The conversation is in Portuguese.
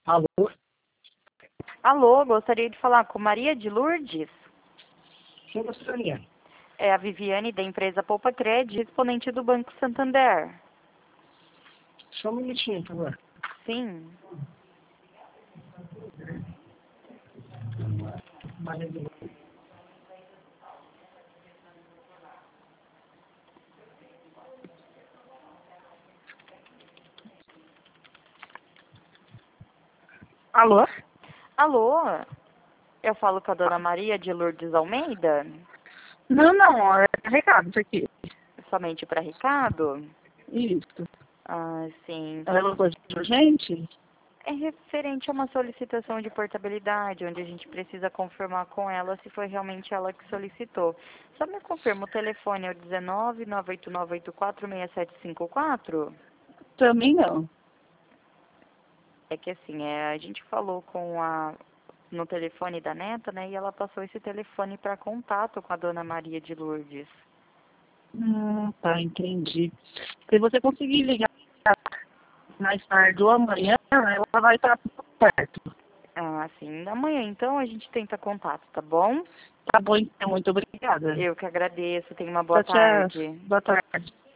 Alô? Alô, gostaria de falar com Maria de Lourdes. Quem gostaria? É a Viviane da empresa Poupa Cred, respondente do Banco Santander. Só um minutinho, por favor. Sim. Alô? Alô, eu falo com a dona Maria de Lourdes Almeida, Não, é recado isso aqui. somente para Ricardo. Isso. Ah, sim. É uma coisa urgente? É referente a uma solicitação de portabilidade, onde a gente precisa confirmar com ela se foi realmente ela que solicitou. Só me confirma, o telefone é o 19 989846754? Também não. É que assim, a gente falou no telefone da neta, né, e ela passou esse telefone para contato com a dona Maria de Lourdes. Tá, entendi. Se você conseguir ligar mais tarde ou amanhã, ela vai estar perto. Ah, sim, amanhã então a gente tenta contato, tá bom? Tá bom, então, muito obrigada. Eu que agradeço, tenha uma boa Tchau, tchau. tarde. Boa tarde.